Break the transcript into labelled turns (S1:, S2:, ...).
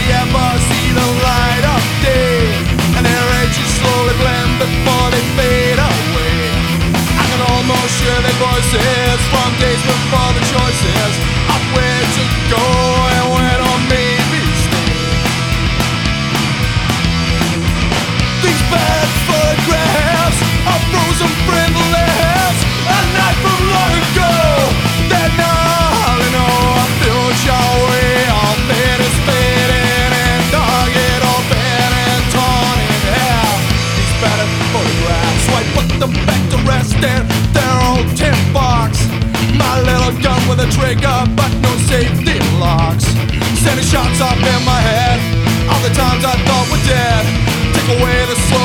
S1: ever see the light of day, and their ages slowly blend before they fade away. I can almost hear their voices from days before the choices of where to go and where to maybe stay. These bad photographs of frozen friendliness, a night from long ago. They're not in our future. We all fade is fading and dog it open and torn in half. These bad photographs, so I put them back to rest in their old tin box. My little gun with a trigger but no safety locks, sending shots off in my head all the times I thought were dead. Take away the